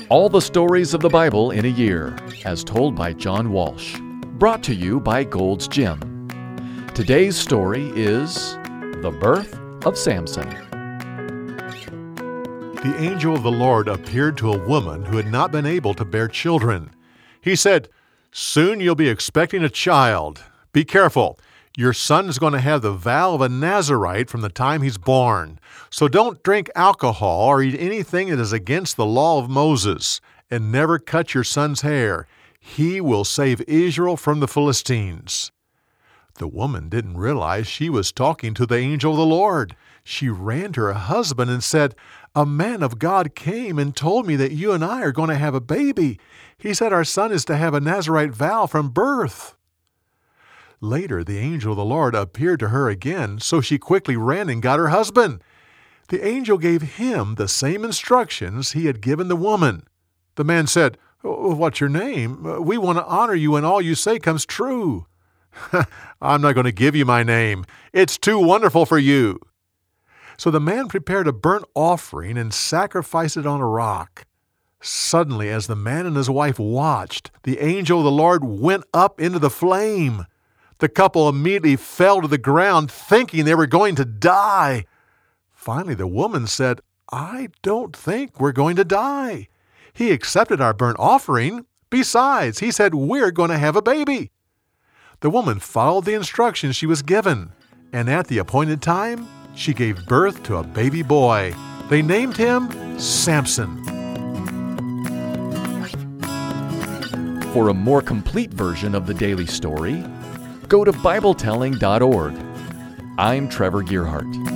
All the stories of the Bible in a year, as told by John Walsh. Brought to you by Gold's Gym. Today's story is The Birth of Samson. The angel of the Lord appeared to a woman who had not been able to bear children. He said, "Soon you'll be expecting a child. Be careful. Your son is going to have the vow of a Nazirite from the time he's born. So don't drink alcohol or eat anything that is against the law of Moses, and never cut your son's hair. He will save Israel from the Philistines." The woman didn't realize she was talking to the angel of the Lord. She ran to her husband and said, "A man of God came and told me that you and I are going to have a baby. He said our son is to have a Nazirite vow from birth." Later, the angel of the Lord appeared to her again, so she quickly ran and got her husband. The angel gave him the same instructions he had given the woman. The man said, "What's your name? We want to honor you and all you say comes true." "I'm not going to give you my name. It's too wonderful for you." So the man prepared a burnt offering and sacrificed it on a rock. Suddenly, as the man and his wife watched, the angel of the Lord went up into the flame. The couple immediately fell to the ground, thinking they were going to die. Finally, the woman said, "I don't think we're going to die. He accepted our burnt offering. Besides, he said we're going to have a baby." The woman followed the instructions she was given, and at the appointed time, she gave birth to a baby boy. They named him Samson. For a more complete version of the daily story, go to BibleTelling.org. I'm Trevor Gearhart.